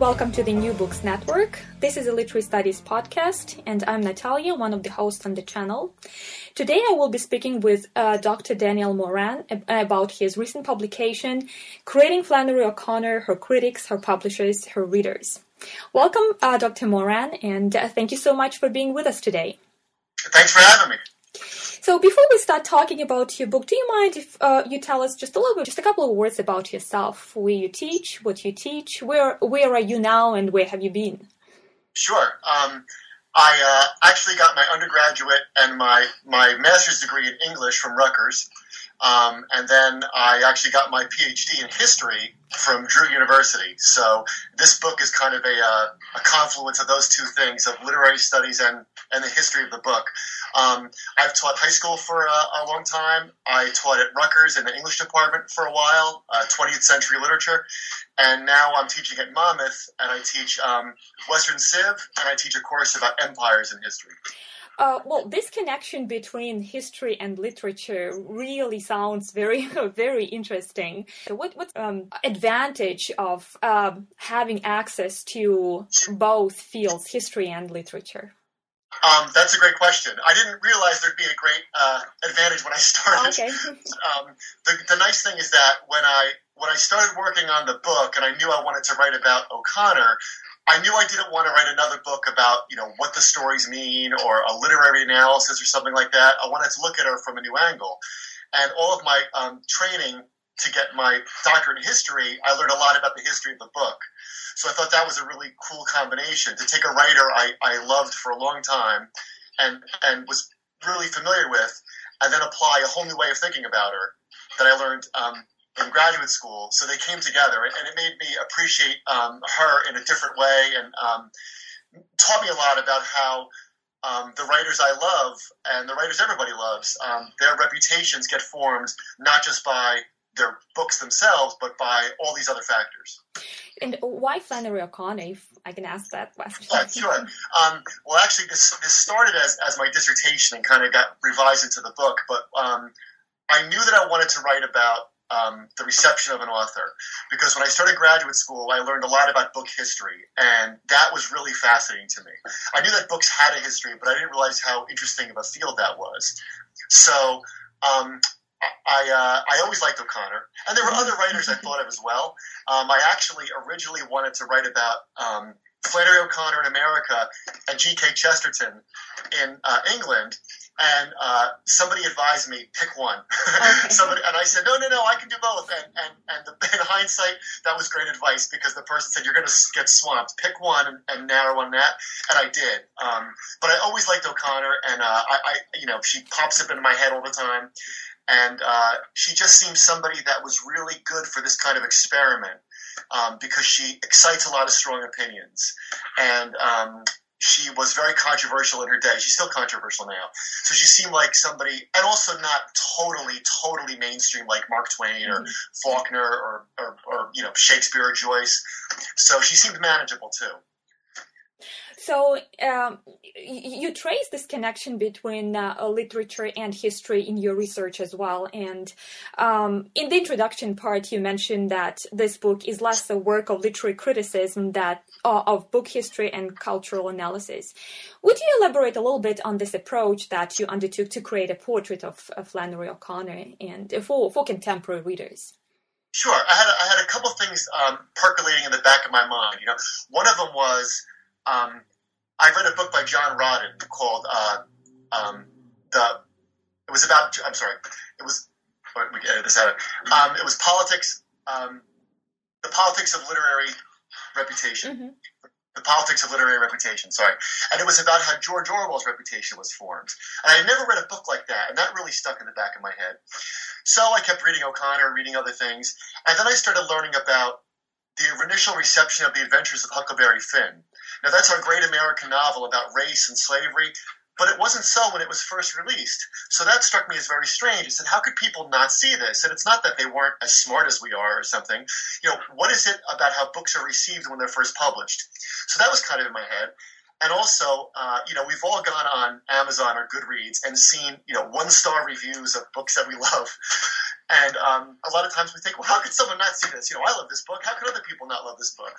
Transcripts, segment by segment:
welcome to the New Books Network. This is a Literary Studies podcast, and I'm Natalia, one of the hosts on the channel. Today I will be speaking with Dr. Daniel Moran about his recent publication, Creating Flannery O'Connor, Her Critics, Her Publishers, Her Readers. Welcome, Dr. Moran, and thank you so much for being with us today. Thanks for having me. So before we start talking about your book, do you mind if you tell us just a couple of words about yourself, where you teach, what you teach, where are you now, and where have you been? Sure. I actually got my undergraduate and my master's degree in English from Rutgers, and then I actually got my PhD in history from Drew University. So this book is kind of a confluence of those two things, of literary studies and the history of the book. I've taught high school for a long time. I taught at Rutgers in the English department for a while, 20th century literature. And now I'm teaching at Monmouth, and I teach Western Civ, and I teach a course about empires in history. Well, this connection between history and literature really sounds very, very interesting. So what's advantage of having access to both fields, history and literature? That's a great question. I didn't realize there'd be a great advantage when I started. Okay. The nice thing is that when I started working on the book, and I knew I wanted to write about O'Connor, I knew I didn't want to write another book about, what the stories mean or a literary analysis or something like that. I wanted to look at her from a new angle. And all of my training to get my doctorate in history, I learned a lot about the history of the book. So I thought that was a really cool combination, to take a writer I loved for a long time and was really familiar with, and then apply a whole new way of thinking about her that I learned in graduate school. So they came together, and it made me appreciate her in a different way, and taught me a lot about how the writers I love, and the writers everybody loves, their reputations get formed not just by their books themselves, but by all these other factors. And why Flannery O'Connor, if I can ask that question? Yeah, sure. Well, actually, this started as my dissertation and kind of got revised into the book, but I knew that I wanted to write about the reception of an author, because when I started graduate school, I learned a lot about book history, and that was really fascinating to me. I knew that books had a history, but I didn't realize how interesting of a field that was. So I always liked O'Connor, and there were other writers I thought of as well. I actually originally wanted to write about Flannery O'Connor in America and G.K. Chesterton in England, and somebody advised me, pick one. Okay. And I said, no, I can do both. And in hindsight, that was great advice, because the person said, you're going to get swamped. Pick one and narrow on that. And I did. But I always liked O'Connor, and she pops up into my head all the time. And she just seemed somebody that was really good for this kind of experiment, because she excites a lot of strong opinions. And she was very controversial in her day. She's still controversial now. So she seemed like somebody, and also not totally mainstream like Mark Twain or Faulkner or Shakespeare or Joyce. So she seemed manageable too. So you trace this connection between literature and history in your research as well. And in the introduction part, you mentioned that this book is less a work of literary criticism of book history and cultural analysis. Would you elaborate a little bit on this approach that you undertook to create a portrait of Flannery O'Connor and for contemporary readers? Sure. I had a couple things percolating in the back of my mind. One of them was I read a book by John Rodden called we can edit this out. It was Politics, the Politics of Literary Reputation. Mm-hmm. The Politics of Literary Reputation, sorry. And it was about how George Orwell's reputation was formed. And I had never read a book like that, and that really stuck in the back of my head. So I kept reading O'Connor, reading other things, and then I started learning about the initial reception of The Adventures of Huckleberry Finn. Now, that's our great American novel about race and slavery, but it wasn't so when it was first released. So that struck me as very strange. I said, how could people not see this? And it's not that they weren't as smart as we are or something. What is it about how books are received when they're first published? So that was kind of in my head. And also, we've all gone on Amazon or Goodreads and seen, one-star reviews of books that we love. And a lot of times we think, well, how could someone not see this? I love this book. How could other people not love this book?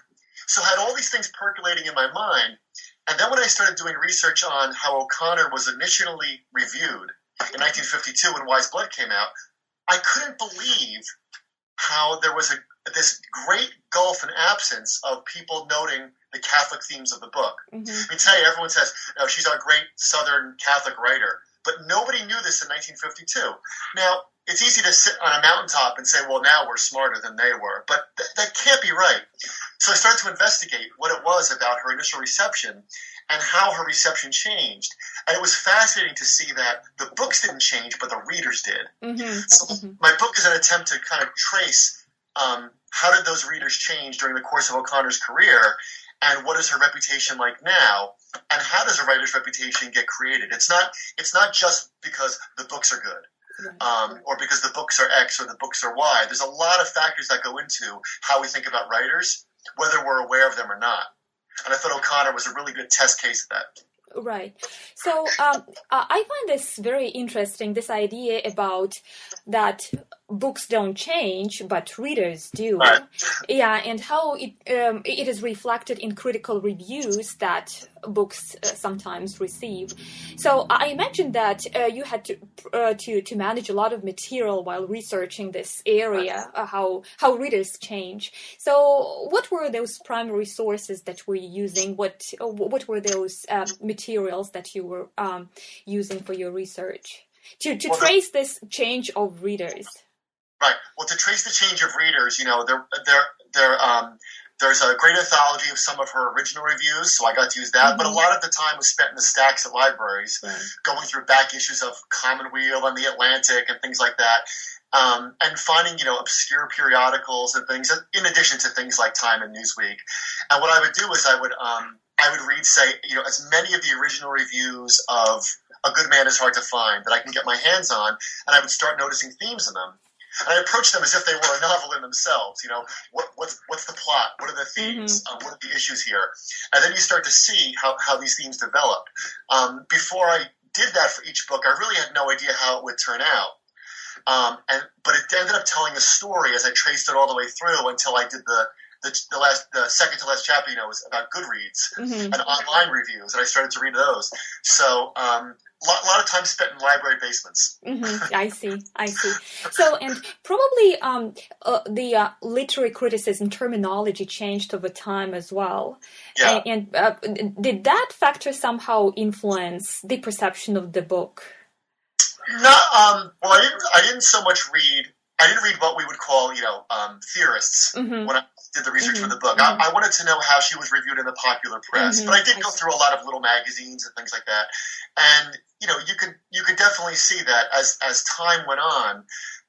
So I had all these things percolating in my mind. And then when I started doing research on how O'Connor was initially reviewed in 1952 when Wise Blood came out, I couldn't believe how there was this great gulf and absence of people noting the Catholic themes of the book. Mm-hmm. I mean, today everyone says, she's our great Southern Catholic writer, but nobody knew this in 1952. Now, it's easy to sit on a mountaintop and say, well, now we're smarter than they were, but that can't be right. So I started to investigate what it was about her initial reception and how her reception changed. And it was fascinating to see that the books didn't change, but the readers did. Mm-hmm. So my book is an attempt to kind of trace how did those readers change during the course of O'Connor's career, and what is her reputation like now, and how does a writer's reputation get created? It's not just because the books are good. Or because the books are X or the books are Y. There's a lot of factors that go into how we think about writers, whether we're aware of them or not. And I thought O'Connor was a really good test case of that. Right. So I find this very interesting, this idea about that books don't change, but readers do. Right. Yeah, and how it is reflected in critical reviews that books sometimes receive. So I imagine that you had to manage a lot of material while researching this area, how readers change. So what were those primary sources that were you using? What were those materials that you were using for your research to trace this change of readers? Right. Well, to trace the change of readers, there's a great anthology of some of her original reviews, so I got to use that. Mm-hmm. But a lot of the time was spent in the stacks at libraries, going through back issues of Commonweal and The Atlantic and things like that, and finding, obscure periodicals and things, in addition to things like Time and Newsweek. And what I would do is I would read, say, as many of the original reviews of A Good Man Is Hard to Find that I can get my hands on, and I would start noticing themes in them. And I approached them as if they were a novel in themselves. What's the plot? What are the themes? Mm-hmm. What are the issues here? And then you start to see how these themes develop. Before I did that for each book, I really had no idea how it would turn out. But it ended up telling a story as I traced it all the way through until I did the second to last chapter. Was about Goodreads mm-hmm. and online reviews, and I started to read those. So. A lot of time spent in library basements. Mm-hmm. I see. So, and probably the literary criticism terminology changed over time as well. Yeah. And did that factor somehow influence the perception of the book? No. Well, I didn't so much read. I didn't read what we would call, theorists mm-hmm. when I did the research mm-hmm. for the book. Mm-hmm. I wanted to know how she was reviewed in the popular press, mm-hmm. but I did go through a lot of little magazines and things like that. And you could definitely see that as time went on,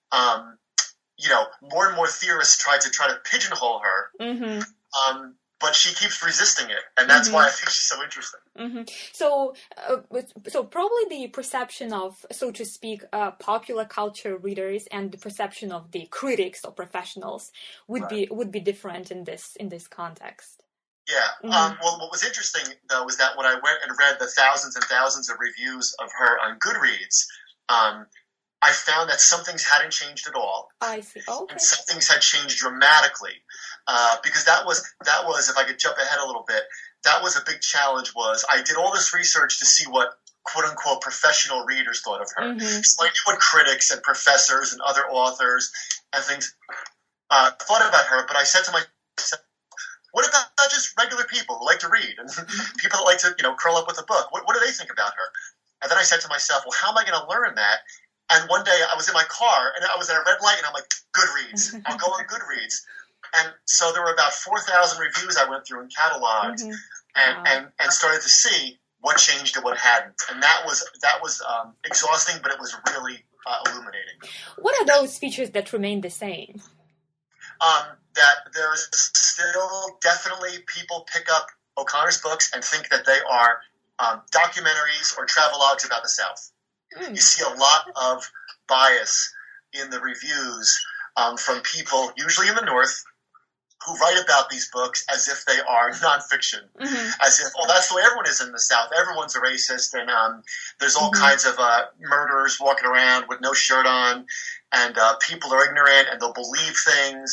more and more theorists tried to pigeonhole her. Mm-hmm. But she keeps resisting it, and that's mm-hmm. why I think she's so interesting. Mm-hmm. So probably the perception of, so to speak, popular culture readers and the perception of the critics or professionals would be different in this context. Yeah. Mm-hmm. Well, what was interesting though was that when I went and read the thousands and thousands of reviews of her on Goodreads, I found that some things hadn't changed at all. I see. Okay. And some things had changed dramatically. Because that was, if I could jump ahead a little bit, that was a big challenge. Was I did all this research to see what quote unquote professional readers thought of her. Mm-hmm. So I knew what critics and professors and other authors and things thought about her. But I said to myself, what about just regular people who like to read and people that like to curl up with a book? What do they think about her? And then I said to myself, well, how am I going to learn that? And one day I was in my car and I was at a red light and I'm like, Goodreads. I'll go on Goodreads. And so there were about 4,000 reviews I went through and cataloged mm-hmm. and started to see what changed and what hadn't. And that was exhausting, but it was really illuminating. What are those features that remain the same? That there's still definitely people pick up O'Connor's books and think that they are documentaries or travelogues about the South. You see a lot of bias in the reviews from people, usually in the North, who write about these books as if they are nonfiction, mm-hmm. as if, that's the way everyone is in the South. Everyone's a racist, and there's all mm-hmm. kinds of murderers walking around with no shirt on, and people are ignorant, and they'll believe things.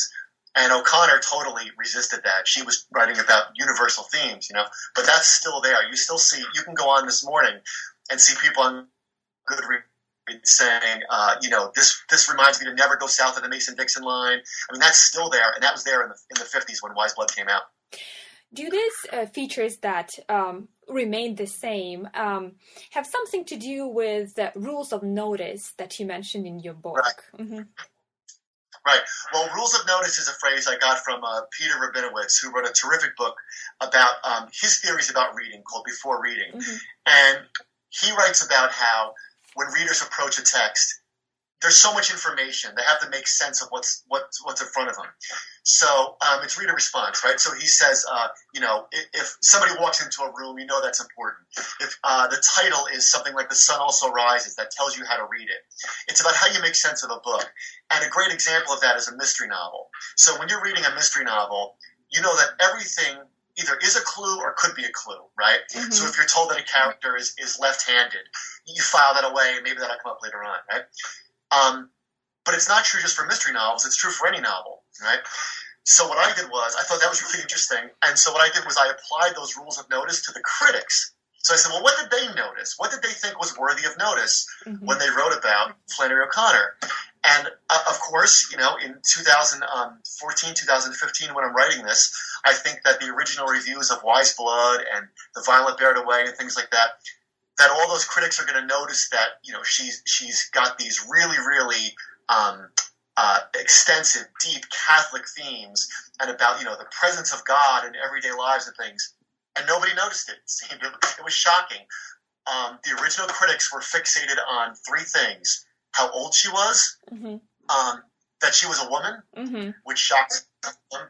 And O'Connor totally resisted that. She was writing about universal themes, but that's still there. You still see, you can go on this morning and see people on Goodreads saying, this reminds me to never go south of the Mason-Dixon line. I mean, that's still there, and that was there in the 50s when Wise Blood came out. Do these features that remain the same have something to do with the rules of notice that you mentioned in your book? Right. Mm-hmm. Right. Well, rules of notice is a phrase I got from Peter Rabinowitz, who wrote a terrific book about his theories about reading called Before Reading. Mm-hmm. And he writes about how when readers approach a text, there's so much information. They have to make sense of what's in front of them. So it's reader response, right? So he says, if somebody walks into a room, that's important. If the title is something like The Sun Also Rises, that tells you how to read it. It's about how you make sense of a book. And a great example of that is a mystery novel. So when you're reading a mystery novel, you know that everything either is a clue or could be a clue, right? Mm-hmm. So if you're told that a character is left-handed, you file that away, and maybe that'll come up later on, right? But it's not true just for mystery novels. It's true for any novel, right? So what I did was, I thought that was really interesting. And so what I did was I applied those rules of notice to the critics. So I said, well, what did they notice? What did they think was worthy of notice when they wrote about Flannery O'Connor? And of course, in 2014, 2015, when I'm writing this, I think that the original reviews of Wise Blood and The Violet Bear Away and things like that all those critics are going to notice that, she's got these really, really extensive, deep Catholic themes and about, the presence of God in everyday lives and things. And nobody noticed it. It was shocking. The original critics were fixated on three things: how old she was, that she was a woman, which shocked them,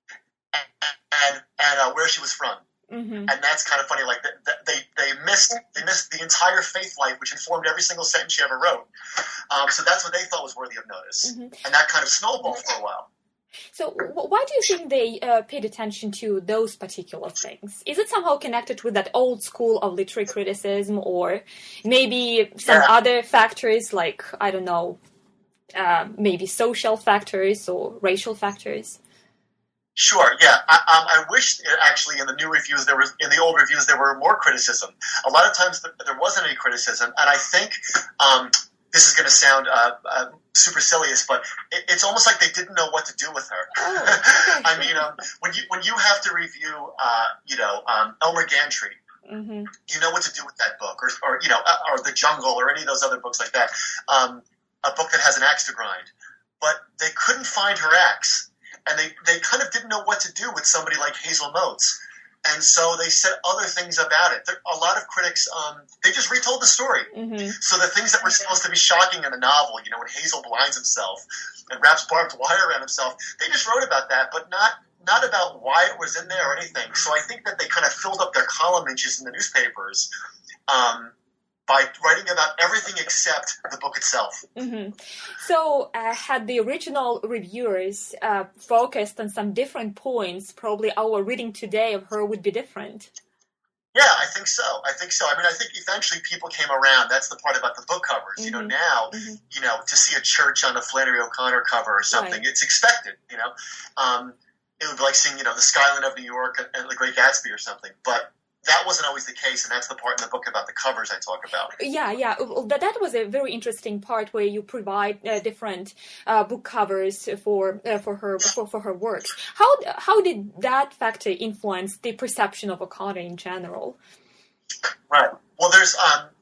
and where she was from. Mm-hmm. And that's kind of funny. Like they missed the entire faith life, which informed every single sentence she ever wrote. So that's what they thought was worthy of notice, and that kind of snowballed for a while. So why do you think they paid attention to those particular things? Is it somehow connected with that old school of literary criticism, or maybe some other factors like, I don't know, maybe social factors or racial factors? Sure, yeah. I wish actually in the new reviews in the old reviews there were more criticism. A lot of times there wasn't any criticism, and I think this is going to sound supercilious, but it's almost like they didn't know what to do with her. Oh, okay. I mean, when you have to review, Elmer Gantry, you know what to do with that book, or The Jungle, or any of those other books like that. A book that has an axe to grind, but they couldn't find her axe. And they kind of didn't know what to do with somebody like Hazel Motes. And so they said other things about it. A lot of critics, they just retold the story. Mm-hmm. So the things that were supposed to be shocking in the novel, when Hazel blinds himself and wraps barbed wire around himself, they just wrote about that, but not about why it was in there or anything. So I think that they kind of filled up their column inches in the newspapers by writing about everything except the book itself. Mm-hmm. So had the original reviewers focused on some different points, probably our reading today of her would be different. Yeah, I think so. I mean, I think eventually people came around. That's the part about the book covers. Mm-hmm. Now, to see a church on a Flannery O'Connor cover or something, it's expected, It would be like seeing, the skyline of New York and The Great Gatsby or something. But that wasn't always the case, and that's the part in the book about the covers I talk about. Yeah. That was a very interesting part where you provide different book covers for her works. How did that factor influence the perception of O'Connor in general? Right. Well, there's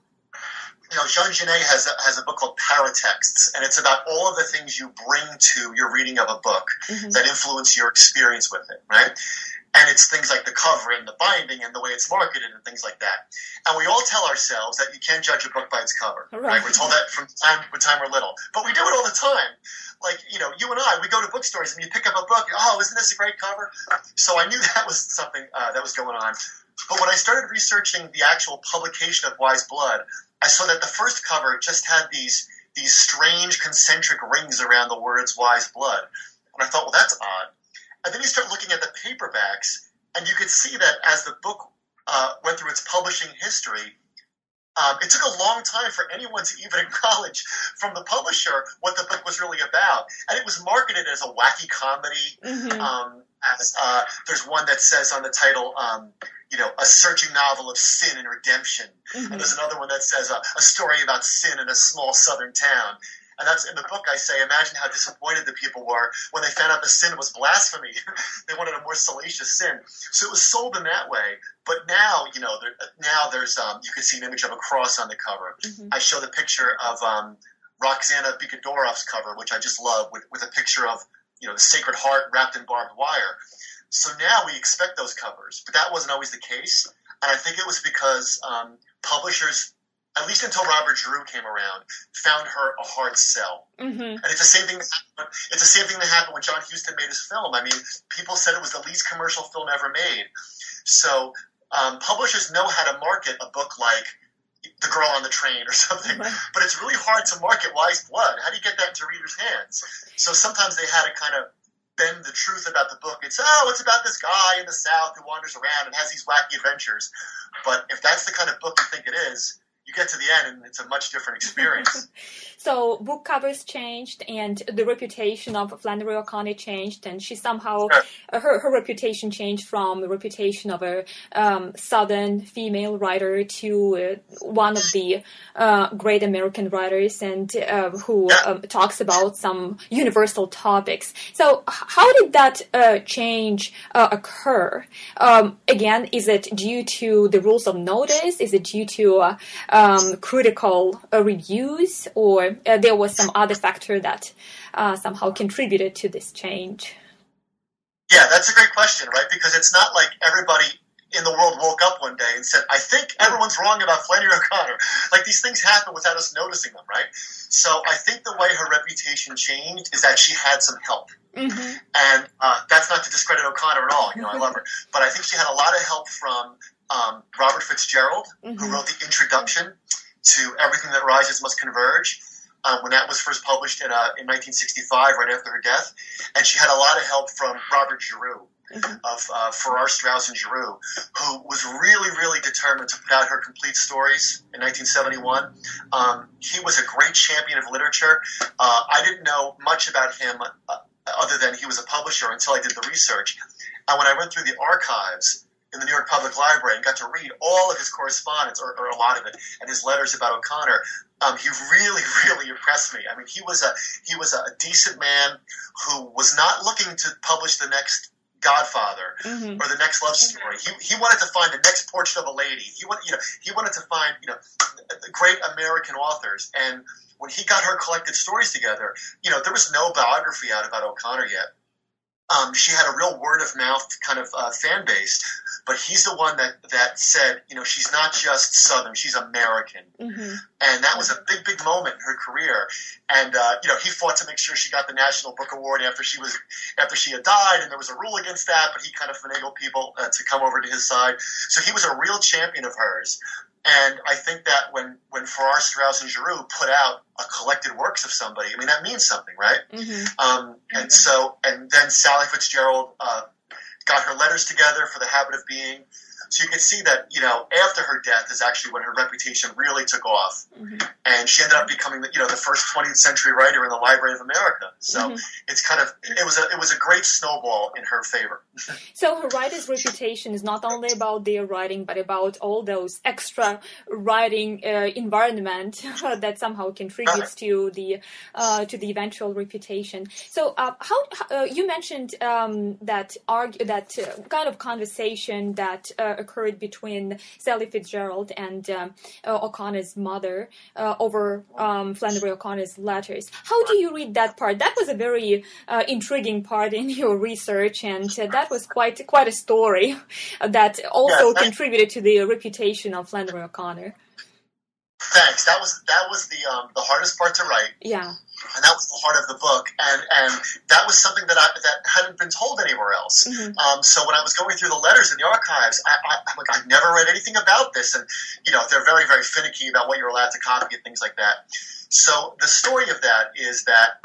Jean Genet has a book called Paratexts, and it's about all of the things you bring to your reading of a book that influence your experience with it, right? And it's things like the cover and the binding and the way it's marketed and things like that. And we all tell ourselves that you can't judge a book by its cover. Right? We're told that from time we're little. But we do it all the time. Like, you and I, we go to bookstores and you pick up a book, isn't this a great cover? So I knew that was something that was going on. But when I started researching the actual publication of Wise Blood, I saw that the first cover just had these strange concentric rings around the words Wise Blood. And I thought, well, that's odd. And then you start looking at the paperbacks, and you could see that as the book went through its publishing history, it took a long time for anyone to even acknowledge from the publisher what the book was really about. And it was marketed as a wacky comedy. There's one that says on the title, a searching novel of sin and redemption. And there's another one that says a story about sin in a small southern town. And that's in the book. I say, imagine how disappointed the people were when they found out the sin was blasphemy. They wanted a more salacious sin. So it was sold in that way. But now, there's you can see an image of a cross on the cover. I show the picture of Roxana Bikadorov's cover, which I just love, with a picture of the Sacred Heart wrapped in barbed wire. So now we expect those covers, but that wasn't always the case. And I think it was because publishers, at least until Robert Giroux came around, found her a hard sell. And it's the same thing. It's the same thing that happened when John Huston made his film. I mean, people said it was the least commercial film ever made. So publishers know how to market a book like The Girl on the Train or something, but it's really hard to market Wise Blood. How do you get that into readers' hands? So sometimes they had to kind of bend the truth about the book. It's about this guy in the South who wanders around and has these wacky adventures. But if that's the kind of book you think it is, you get to the end and it's a much different experience. So book covers changed and the reputation of Flannery O'Connor changed, and she somehow, her reputation changed from the reputation of a Southern female writer to one of the great American writers and who talks about some universal topics. So how did that change occur? Again, is it due to the rules of notice? Is it due to critical reviews, or there was some other factor that somehow contributed to this change? Yeah, that's a great question, right? Because it's not like everybody in the world woke up one day and said, I think everyone's wrong about Flannery O'Connor. Like, these things happen without us noticing them, right? So I think the way her reputation changed is that she had some help. And that's not to discredit O'Connor at all. I love her. But I think she had a lot of help from Robert Fitzgerald, who wrote the introduction to Everything That Rises Must Converge, when that was first published in 1965, right after her death. And she had a lot of help from Robert Giroux of Farrar, Straus, and Giroux, who was really, really determined to put out her complete stories in 1971. He was a great champion of literature. I didn't know much about him other than he was a publisher until I did the research. And when I went through the archives in the New York Public Library and got to read all of his correspondence, or a lot of it, and his letters about O'Connor, he really, really impressed me. I mean, he was a decent man who was not looking to publish the next Godfather or the next love story. He wanted to find the next Portrait of a Lady. He wanted to find great American authors. And when he got her collected stories together, there was no biography out about O'Connor yet. She had a real word-of-mouth kind of fan base, but he's the one that said, she's not just Southern, she's American. And that was a big, big moment in her career. And, he fought to make sure she got the National Book Award after she had died, and there was a rule against that, but he kind of finagled people to come over to his side. So he was a real champion of hers. And I think that when Farrar, Straus, and Giroux put out a collected works of somebody, I mean, that means something, right? And then Sally Fitzgerald got her letters together for The Habit of Being. So you can see that, after her death is actually when her reputation really took off. And she ended up becoming, the first 20th century writer in the Library of America. So it's it was a great snowball in her favor. So her writer's reputation is not only about their writing, but about all those extra writing environment that somehow contributes to the eventual reputation. So how you mentioned that kind of conversation that occurred between Sally Fitzgerald and O'Connor's mother over Flannery O'Connor's letters. How do you read that part? That was a very intriguing part in your research, and that was quite a story that also contributed to the reputation of Flannery O'Connor. Thanks. That was the hardest part to write. Yeah. And that was the heart of the book, and that was something that hadn't been told anywhere else. So when I was going through the letters in the archives, I'm like, I've never read anything about this, and they're very, very finicky about what you're allowed to copy and things like that. So the story of that is that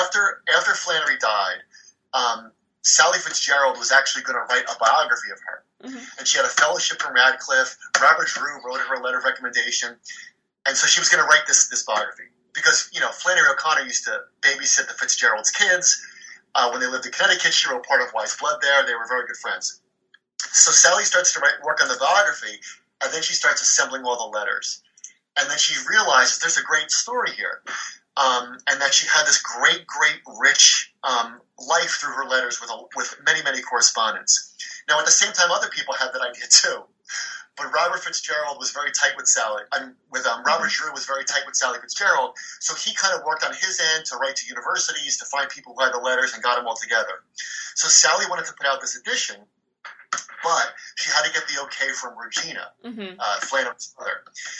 after Flannery died, Sally Fitzgerald was actually going to write a biography of her. And she had a fellowship from Radcliffe. Robert Drew wrote her a letter of recommendation. And so she was going to write this biography. Because, Flannery O'Connor used to babysit the Fitzgerald's kids. When they lived in Connecticut, she wrote part of Wise Blood there. They were very good friends. So Sally starts to work on the biography, and then she starts assembling all the letters. And then she realizes there's a great story here. And that she had this great, rich life through her letters with many, many correspondents. Now, at the same time, other people had that idea too. But Robert Fitzgerald was very tight with Sally. Robert Drew was very tight with Sally Fitzgerald. So he kind of worked on his end to write to universities, to find people who had the letters and got them all together. So Sally wanted to put out this edition, but she had to get the okay from Regina, Flannery's mother.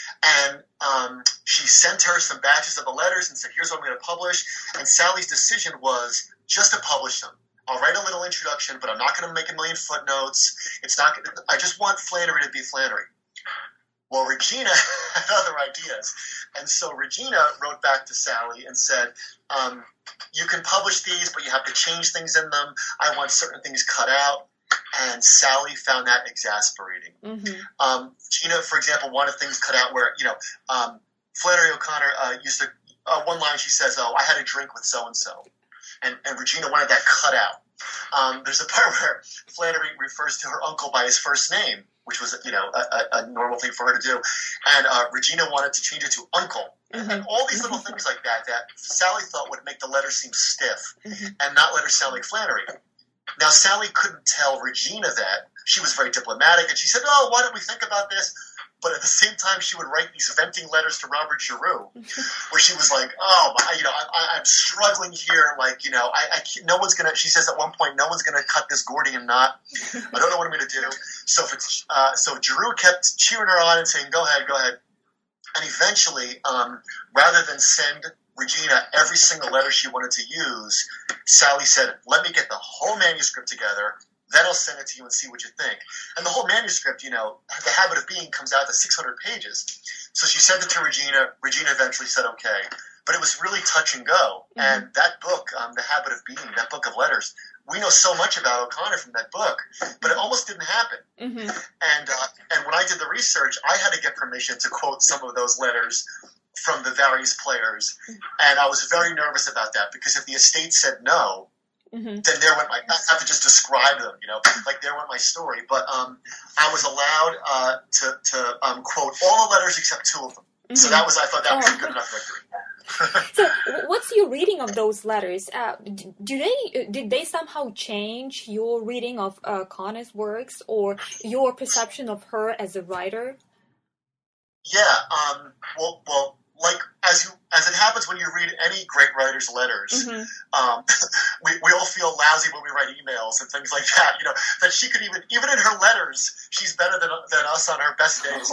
And she sent her some batches of the letters and said, here's what I'm going to publish. And Sally's decision was just to publish them. I'll write a little introduction, but I'm not going to make a million footnotes. I just want Flannery to be Flannery. Well, Regina had other ideas. And so Regina wrote back to Sally and said, you can publish these, but you have to change things in them. I want certain things cut out. And Sally found that exasperating. Gina, for example, wanted things cut out where, Flannery O'Connor used to, one line she says, I had a drink with so-and-so. And Regina wanted that cut out. There's a part where Flannery refers to her uncle by his first name, which was, a normal thing for her to do. And Regina wanted to change it to uncle. And all these little things like that Sally thought would make the letter seem stiff and not let her sound like Flannery. Now, Sally couldn't tell Regina that. She was very diplomatic, and she said, why don't we think about this? But at the same time, she would write these venting letters to Robert Giroux, where she was like, I'm struggling here. Like, no one's going to, she says at one point, no one's going to cut this Gordian knot. I don't know what I'm going to do. So Giroux kept cheering her on and saying, go ahead. And eventually, rather than send Regina every single letter she wanted to use, Sally said, let me get the whole manuscript together, then I'll send it to you and see what you think. And the whole manuscript, The Habit of Being comes out to 600 pages. So she sent it to Regina. Regina eventually said okay. But it was really touch and go. And that book, The Habit of Being, that book of letters, we know so much about O'Connor from that book, but it almost didn't happen. And when I did the research, I had to get permission to quote some of those letters from the various players. And I was very nervous about that, because if the estate said no, then there went I have to just describe them, like there went my story. But I was allowed to quote all the letters except two of them. So I thought that was a good enough victory. So what's your reading of those letters? Did they somehow change your reading of O'Connor's works or your perception of her as a writer? Yeah. Well, like as it happens when you read any great writer's letters, we all feel lousy when we write emails and things like that. That she could even in her letters, she's better than us on her best days.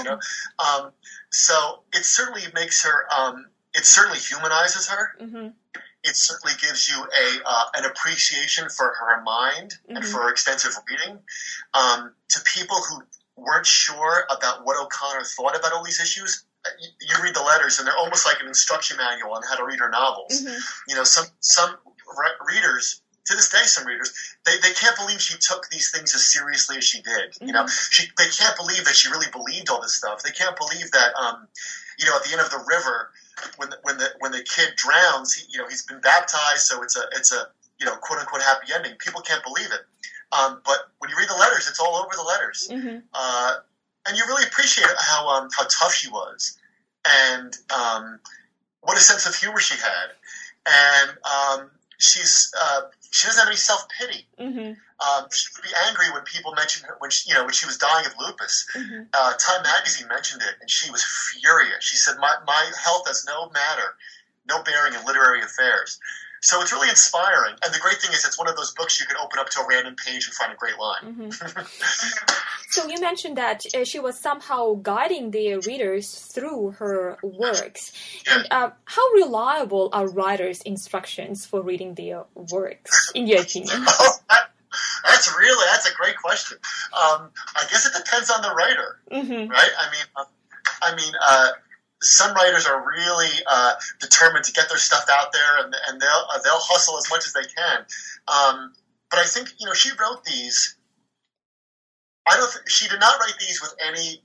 So it certainly makes her. It certainly humanizes her. It certainly gives you an appreciation for her mind and for her extensive reading. To people who weren't sure about what O'Connor thought about all these issues, you read the letters and they're almost like an instruction manual on how to read her novels. Some readers, to this day, some readers, they can't believe she took these things as seriously as she did. They can't believe that she really believed all this stuff. They can't believe that, at the end of the river, when the kid drowns, he's been baptized, so it's a quote unquote happy ending. People can't believe it. But when you read the letters, it's all over the letters. And you really appreciate how tough she was, and what a sense of humor she had. And she doesn't have any self-pity. She would be angry when people mentioned her when she was dying of lupus. Time Magazine mentioned it, and she was furious. She said, "My health has no bearing in literary affairs." So it's really inspiring. And the great thing is it's one of those books you can open up to a random page and find a great line. So you mentioned that she was somehow guiding the readers through her works. And how reliable are writers' instructions for reading their works, in your opinion? That's a great question. I guess it depends on the writer, right? I mean, some writers are really determined to get their stuff out there, and they'll hustle as much as they can. But I think she wrote these She did not write these with any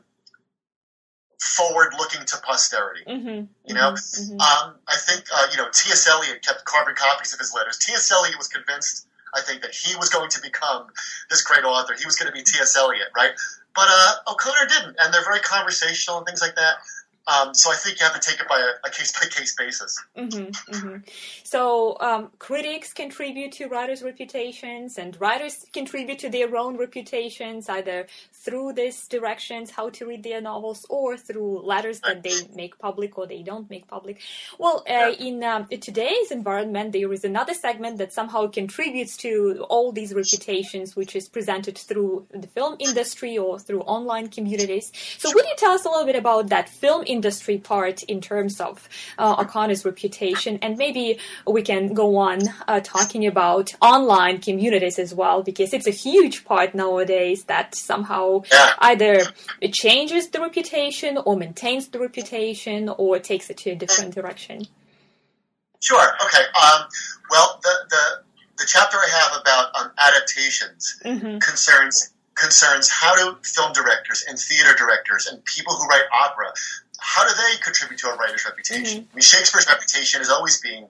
forward looking to posterity. You know, I think T.S. Eliot kept carbon copies of his letters. T.S. Eliot was convinced, I think, that he was going to become this great author. He was going to be T.S. Eliot, right? But O'Connor didn't, and they're very conversational and things like that. So I think you have to take it by a case-by-case basis. So critics contribute to writers' reputations, and writers contribute to their own reputations, either through these directions, how to read their novels, or through letters that they make public or they don't make public. Well, in today's environment, there is another segment that somehow contributes to all these reputations, which is presented through the film industry or through online communities. So would you tell us a little bit about that film industry part in terms of O'Connor's reputation, and maybe we can go on talking about online communities as well, because it's a huge part nowadays that somehow either it changes the reputation or maintains the reputation or takes it to a different direction. Sure. Okay. Well, the chapter I have about adaptations concerns how do film directors and theater directors and people who write opera, how do they contribute to a writer's reputation? I mean, Shakespeare's reputation is always being,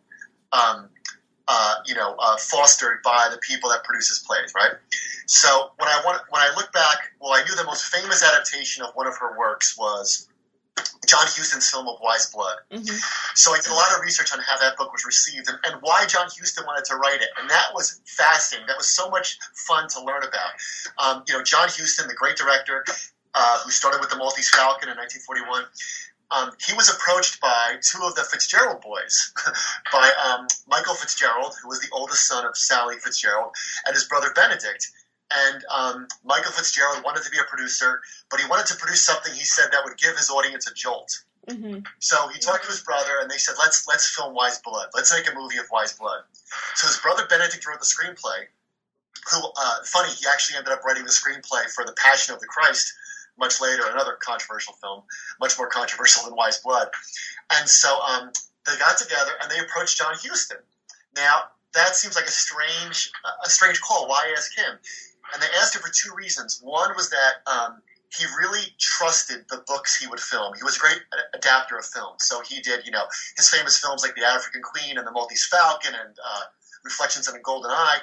fostered by the people that produce his plays, right? So when I look back, well, I knew the most famous adaptation of one of her works was John Huston's film of Wise Blood. So I did a lot of research on how that book was received and why John Huston wanted to write it. And that was fascinating. That was so much fun to learn about. John Huston, the great director, who started with the Maltese Falcon in 1941, he was approached by two of the Fitzgerald boys, by Michael Fitzgerald, who was the oldest son of Sally Fitzgerald, and his brother Benedict. And Michael Fitzgerald wanted to be a producer, but he wanted to produce something, he said, that would give his audience a jolt. So he talked to his brother, and they said, let's film Wise Blood. Let's make a movie of Wise Blood. So his brother Benedict wrote the screenplay, who, funny, he actually ended up writing the screenplay for The Passion of the Christ much later, another controversial film, much more controversial than Wise Blood. And so they got together, and they approached John Huston. Now, that seems like a strange call. Why ask him? And they asked him for two reasons. One was that he really trusted the books he would film. He was a great adapter of film. So he did, his famous films like The African Queen and The Maltese Falcon and Reflections on a Golden Eye.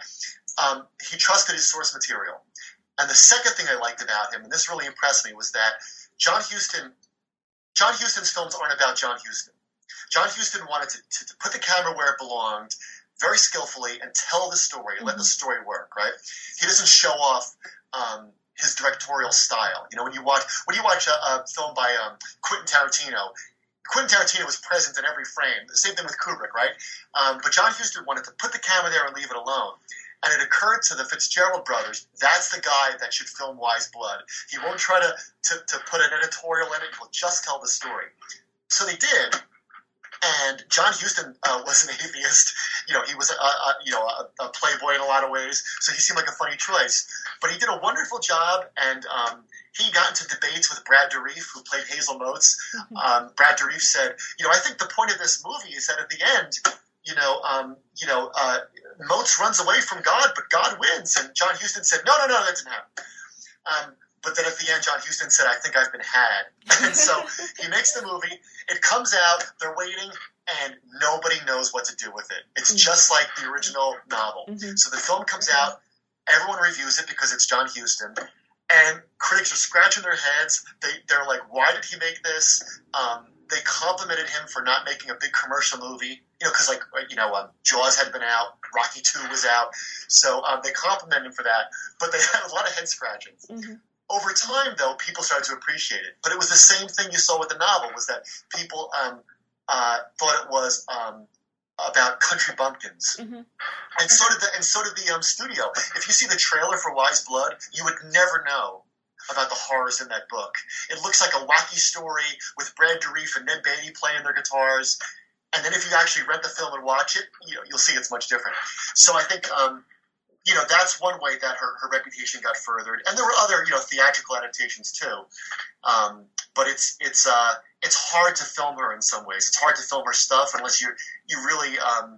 He trusted his source material. And the second thing I liked about him, and this really impressed me, was that John Huston's films aren't about John Huston. John Huston wanted to put the camera where it belonged, very skillfully, and tell the story, let the story work, right? He doesn't show off his directorial style. When you watch a film by Quentin Tarantino was present in every frame. The same thing with Kubrick, right? But John Huston wanted to put the camera there and leave it alone. And it occurred to the Fitzgerald brothers, that's the guy that should film Wise Blood. He won't try to put an editorial in it. He'll just tell the story. So they did. And John Huston was an atheist. He was a playboy in a lot of ways. So he seemed like a funny choice. But he did a wonderful job, and he got into debates with Brad Dourif, who played Hazel Motes. Brad Dourif said, I think the point of this movie is that at the end, Motes runs away from God, but God wins. And John Huston said, no, that didn't happen. But then at the end, John Huston said, I think I've been had. And so he makes the movie. It comes out. They're waiting, and nobody knows what to do with it. It's just like the original novel. So the film comes out. Everyone reviews it because it's John Huston. And critics are scratching their heads. They're like, why did he make this? They complimented him for not making a big commercial movie, because Jaws had been out, Rocky II was out, so they complimented him for that. But they had a lot of head scratchings. Over time, though, people started to appreciate it. But it was the same thing you saw with the novel, was that people thought it was about country bumpkins, and so did the studio. If you see the trailer for Wise Blood, you would never know about the horrors in that book. It looks like a wacky story with Brad Dourif and Ned Beatty playing their guitars. And then if you actually rent the film and watch it, you'll see it's much different. So I think, that's one way that her reputation got furthered. And there were other, theatrical adaptations too. But it's hard to film her in some ways. It's hard to film her stuff unless you really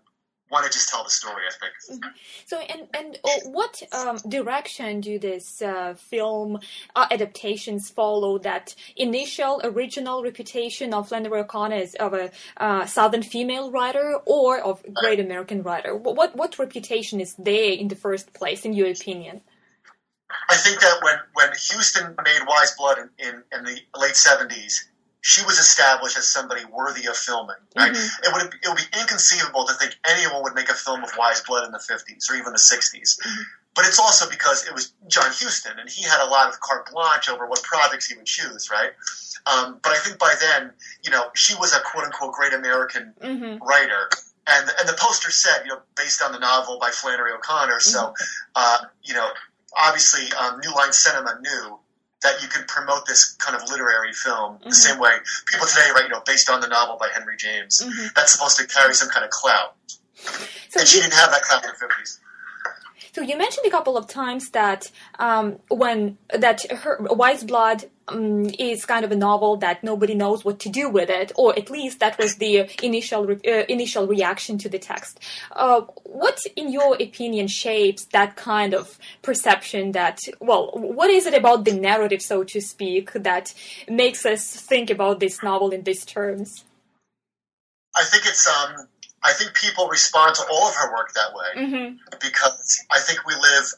want to just tell the story, I think. Mm-hmm. So, what direction do these film adaptations follow that initial original reputation of Flannery O'Connor as of a Southern female writer or of great American writer? What reputation is there in the first place, in your opinion? I think that when Huston made Wise Blood in the late 70s, she was established as somebody worthy of filming. Right? Mm-hmm. It would be inconceivable to think anyone would make a film of Wise Blood in the 50s or even the 60s. Mm-hmm. But it's also because it was John Huston, and he had a lot of carte blanche over what projects he would choose, right? But I think by then, she was a quote-unquote great American mm-hmm. writer. And the poster said, based on the novel by Flannery O'Connor. So, obviously, New Line Cinema knew that you can promote this kind of literary film mm-hmm. the same way people today write, based on the novel by Henry James. Mm-hmm. That's supposed to carry some kind of clout. So and she didn't have that clout in the 50s. So you mentioned a couple of times that her Wise Blood is kind of a novel that nobody knows what to do with it, or at least that was the initial reaction to the text. What, in your opinion, shapes that kind of perception what is it about the narrative, so to speak, that makes us think about this novel in these terms? I think it's... I think people respond to all of her work that way mm-hmm. because I think we live,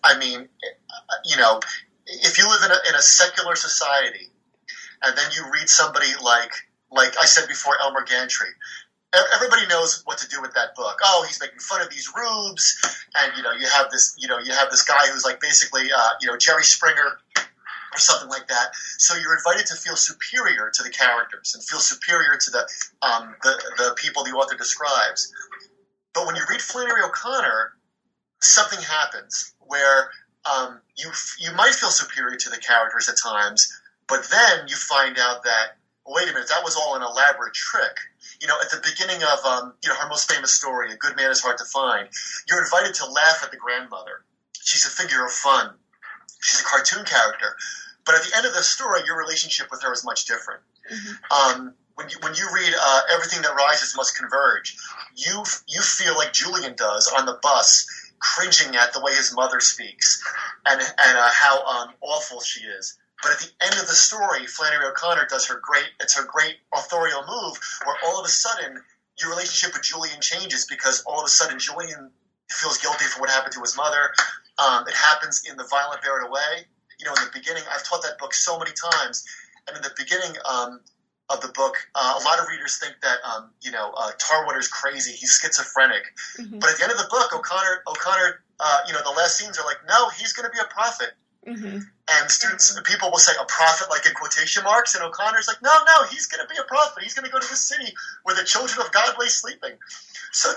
if you live in a secular society and then you read somebody like I said before, Elmer Gantry, everybody knows what to do with that book. Oh, he's making fun of these rubes, and you have this guy who's like basically Jerry Springer or something like that. So you're invited to feel superior to the characters and feel superior to the people the author describes. But when you read Flannery O'Connor, something happens where you might feel superior to the characters at times, but then you find out that, wait a minute, that was all an elaborate trick. At the beginning of her most famous story, A Good Man is Hard to Find, you're invited to laugh at the grandmother. She's a figure of fun. She's a cartoon character. But at the end of the story, your relationship with her is much different. Mm-hmm. When you read Everything That Rises Must Converge, you feel like Julian does on the bus, cringing at the way his mother speaks and how awful she is. But at the end of the story, Flannery O'Connor does her great authorial move where all of a sudden your relationship with Julian changes because all of a sudden Julian feels guilty for what happened to his mother. It happens in The Violent Buried Away. In the beginning, I've taught that book so many times, and in the beginning of the book, a lot of readers think that Tarwater's crazy, he's schizophrenic. Mm-hmm. But at the end of the book, O'Connor, the last scenes are like, no, he's going to be a prophet. Mm-hmm. And people will say a prophet, like in quotation marks, and O'Connor's like, no, he's going to be a prophet. He's going to go to the city where the children of God lay sleeping. So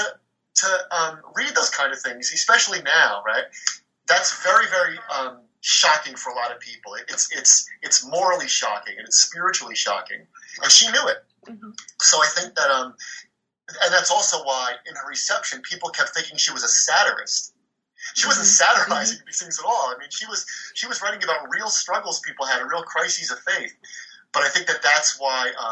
to read those kind of things, especially now, right? That's very, very shocking for a lot of people. It's morally shocking and it's spiritually shocking, and she knew it. Mm-hmm. So I think that, and that's also why in her reception, people kept thinking she was a satirist. She wasn't satirizing mm-hmm. these things at all. I mean, she was writing about real struggles people had, real crises of faith. But I think that's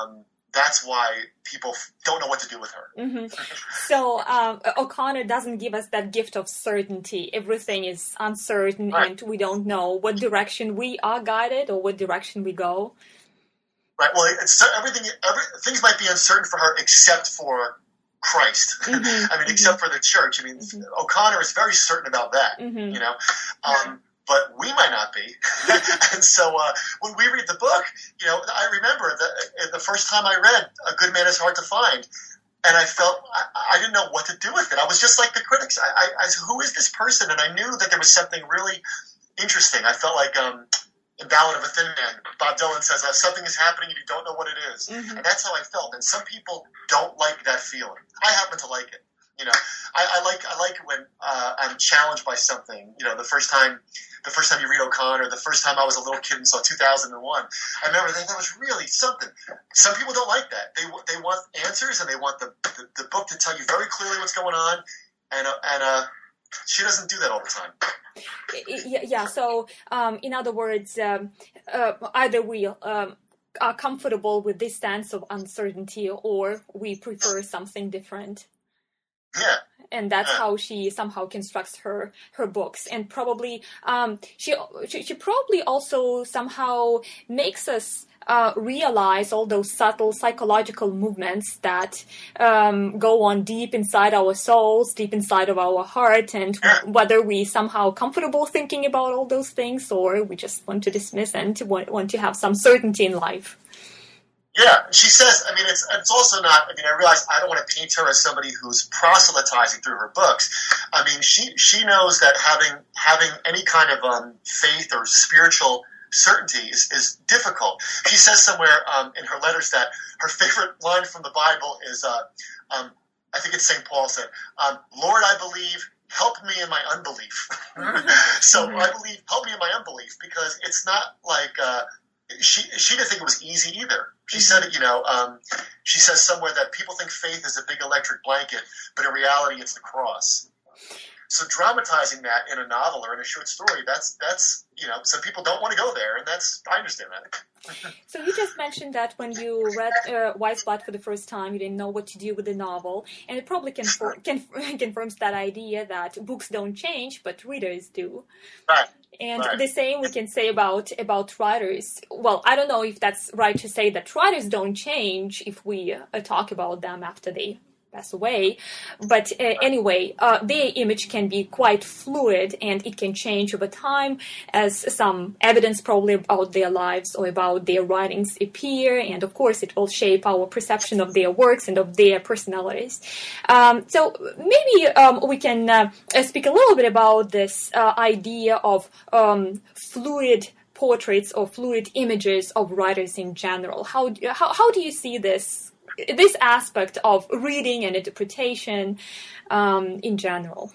why people don't know what to do with her. Mm-hmm. So O'Connor doesn't give us that gift of certainty. Everything is uncertain, right. And we don't know what direction we are guided or what direction we go. Right. Well, things might be uncertain for her except for Christ. Mm-hmm. I mean, except for the church. I mean, mm-hmm. O'Connor is very certain about that. Mm-hmm. But we might not be. And so when we read the book, I remember the first time I read A Good Man is Hard to Find, and I felt I didn't know what to do with it. I was just like the critics. I said, who is this person? And I knew that there was something really interesting. I felt like in Ballad of a Thin Man, Bob Dylan says, something is happening and you don't know what it is. Mm-hmm. And that's how I felt. And some people don't like that feeling. I happen to like it. I like when I'm challenged by something. The first time you read O'Connor, the first time I was a little kid and saw 2001, I remember that was really something. Some people don't like that. They want answers and they want the book to tell you very clearly what's going on, and she doesn't do that all the time. Yeah. So, in other words, either we are comfortable with this stance of uncertainty, or we prefer something different. Yeah. and that's how she somehow constructs her books. And probably she probably also somehow makes us realize all those subtle psychological movements that go on deep inside our souls, deep inside of our heart, and whether we somehow comfortable thinking about all those things, or we just want to dismiss and want to have some certainty in life. Yeah, she says, I mean, it's also not, I mean, I realize I don't want to paint her as somebody who's proselytizing through her books. I mean, she knows that having any kind of faith or spiritual certainty is difficult. She says somewhere in her letters that her favorite line from the Bible is, I think it's St. Paul said, Lord, I believe, help me in my unbelief. So I believe, help me in my unbelief, because it's not like, she didn't think it was easy either. She said, she says somewhere that people think faith is a big electric blanket, but in reality it's the cross. So dramatizing that in a novel or in a short story, that's some people don't want to go there, and I understand that. So you just mentioned that when you read Wise Blood for the first time, you didn't know what to do with the novel, and it probably confirms that idea that books don't change, but readers do. Right. And the same we can say about writers. Well, I don't know if that's right to say that writers don't change if we talk about them after they pass away. But anyway, their image can be quite fluid, and it can change over time as some evidence probably about their lives or about their writings appear. And of course, it will shape our perception of their works and of their personalities. So maybe we can speak a little bit about this idea of fluid portraits or fluid images of writers in general. How do you see this aspect of reading and interpretation in general?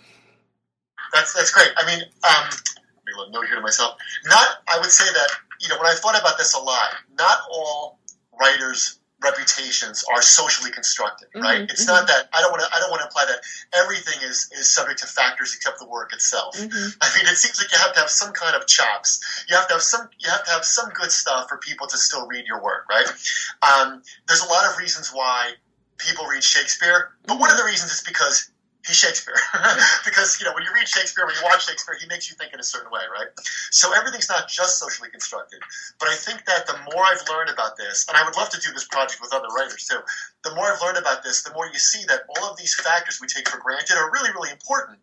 That's great. I mean, let me note here to myself. I would say that, when I thought about this a lot, not all writers' reputations are socially constructed, right? It's not that I don't want to imply that everything is subject to factors except the work itself. I mean, it seems like you have to have some kind of chops. You have to have some good stuff for people to still read your work, right? There's a lot of reasons why people read Shakespeare, but one of the reasons is because he's Shakespeare. Because, when you read Shakespeare, when you watch Shakespeare, he makes you think in a certain way, right? So everything's not just socially constructed. But I think that the more I've learned about this, and I would love to do this project with other writers too, the more I've learned about this, the more you see that all of these factors we take for granted are really, really important.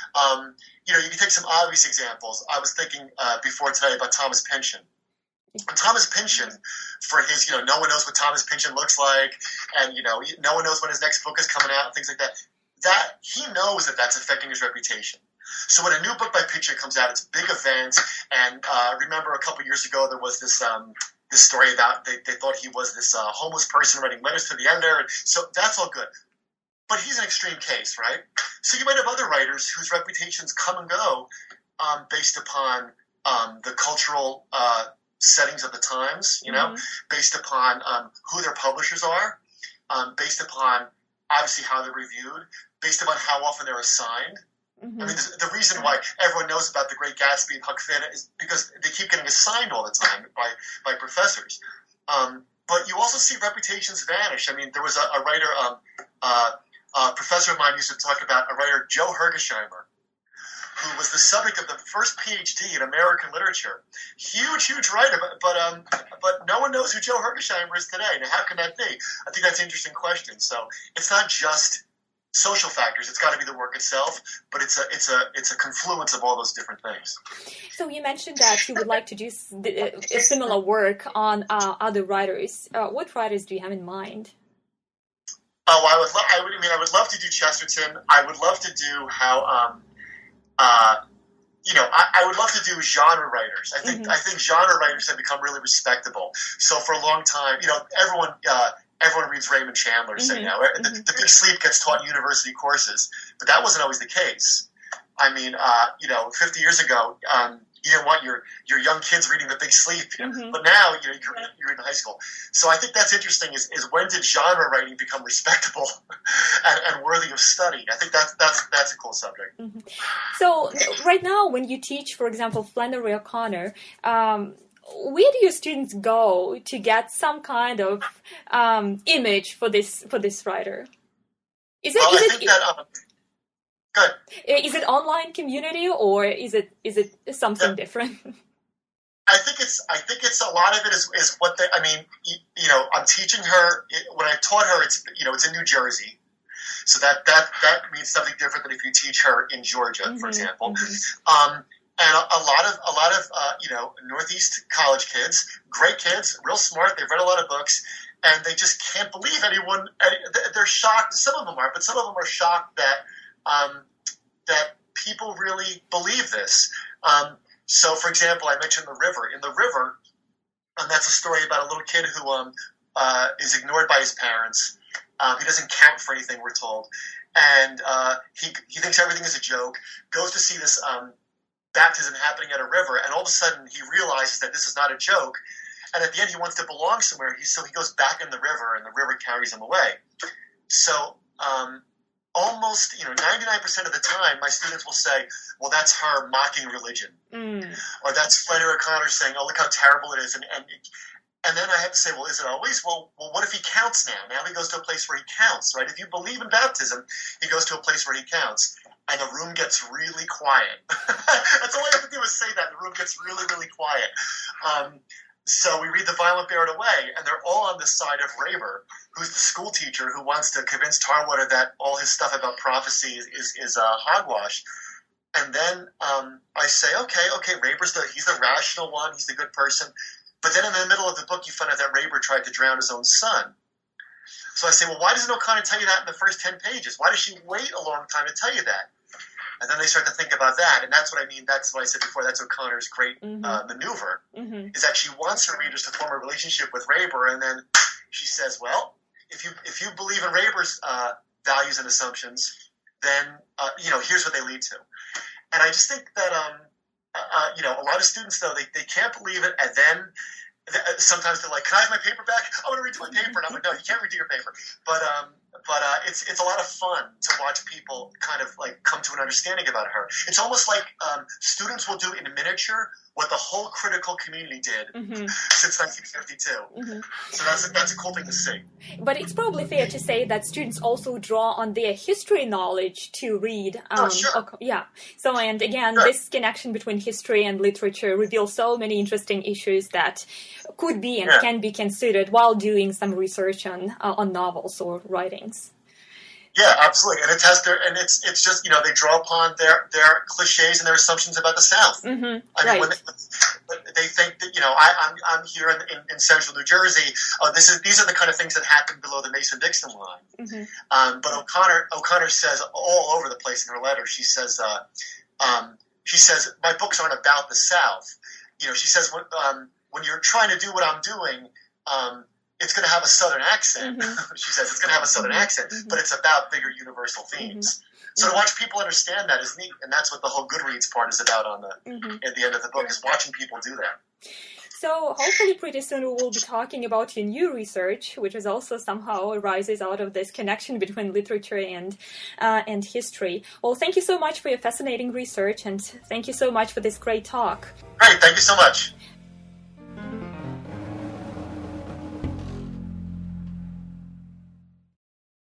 You can take some obvious examples. I was thinking before today about Thomas Pynchon. Thomas Pynchon, for his, no one knows what Thomas Pynchon looks like, and, no one knows when his next book is coming out, and things like that. That he knows that's affecting his reputation. So when a new book by Pynchon comes out, it's a big event. And remember, a couple years ago, there was this story about they thought he was this homeless person writing letters to the editor. So that's all good. But he's an extreme case, right? So you might have other writers whose reputations come and go based upon the cultural settings of the times, based upon who their publishers are, based upon obviously how they're reviewed, based upon how often they're assigned. I mean, the reason why everyone knows about The Great Gatsby and Huck Finn is because they keep getting assigned all the time by professors. But you also see reputations vanish. I mean, there was a writer, a professor of mine used to talk about a writer, Joe Hergesheimer, who was the subject of the first PhD in American literature. Huge writer, but no one knows who Joe Hergesheimer is today. Now, how can that be? I think that's an interesting question. So it's not just social factors. It's got to be the work itself, but it's a confluence of all those different things. So you mentioned that you would like to do a similar work on other writers. What writers do you have in mind? Oh, I would love to do Chesterton. I would love to do how. I would love to do genre writers. I think genre writers have become really respectable. So for a long time, everyone reads Raymond Chandler. So the Big Sleep gets taught in university courses, but that wasn't always the case. I mean, 50 years ago, you didn't want your young kids reading The Big Sleep, but now you're in high school. So I think that's interesting. Is when did genre writing become respectable and worthy of study? I think that's a cool subject. So right now, when you teach, for example, Flannery O'Connor, where do your students go to get some kind of image for this writer? Good. Is it online community or is it something different? I think it's a lot of it is what they. I mean, I'm teaching her. When I taught her, it's in New Jersey, so that means something different than if you teach her in Georgia, for example. And a lot of Northeast college kids, great kids, real smart. They've read a lot of books, and they just can't believe anyone. They're shocked. Some of them are, but some of them are shocked that people really believe this. So, for example, I mentioned the river. In the river, that's a story about a little kid who is ignored by his parents. He doesn't count for anything, we're told. And he thinks everything is a joke, goes to see this baptism happening at a river, and all of a sudden he realizes that this is not a joke. And at the end, he wants to belong somewhere. So he goes back in the river, and the river carries him away. So almost 99% of the time, my students will say, well, that's her mocking religion. Or that's Flannery O'Connor saying, oh, look how terrible it is. And then I have to say, well, is it always? Well, what if he counts now? Now he goes to a place where he counts, right? If you believe in baptism, he goes to a place where he counts. And the room gets really quiet. That's all I have to do is say that. The room gets really, really quiet. So we read The Violent Bear It Away, and they're all on the side of Raber, who's the school teacher who wants to convince Tarwater that all his stuff about prophecy is hogwash. And then I say, okay, Raber's he's the rational one, he's the good person. But then in the middle of the book, you find out that Raber tried to drown his own son. So I say, well, why doesn't O'Connor tell you that in the first 10 pages? Why does she wait a long time to tell you that? And then they start to think about that, and that's what I mean. That's what I said before. That's O'Connor's great maneuver, is that she wants her readers to form a relationship with Raber, and then she says, well, if you believe in Raber's values and assumptions, then here's what they lead to. And I just think that a lot of students, though, they can't believe it, and then sometimes they're like, can I have my paper back? I want to read my paper. And I'm like, no, you can't read your paper. But it's a lot of fun to watch people kind of like come to an understanding about her. It's almost like students will do in miniature what the whole critical community did since 1952. So that's a cool thing to see. But it's probably fair to say that students also draw on their history knowledge to read. Sure. Yeah. So, and again, this connection between history and literature reveals so many interesting issues that could be and can be considered while doing some research on novels or writings. Yeah, absolutely, and it's just they draw upon their cliches and their assumptions about the South. I mean, when they think that I'm here in central New Jersey. Oh, these are the kind of things that happen below the Mason-Dixon line. But O'Connor says all over the place in her letter. She says my books aren't about the South. She says when you're trying to do what I'm doing. It's going to have a Southern accent. She says it's going to have a Southern accent, but it's about bigger universal themes. So to watch people understand that is neat, and that's what the whole Goodreads part is about at the end of the book, is watching people do that. So hopefully pretty soon we will be talking about your new research, which is also somehow arises out of this connection between literature and history. Well, thank you so much for your fascinating research, and thank you so much for this great talk. Great, thank you so much.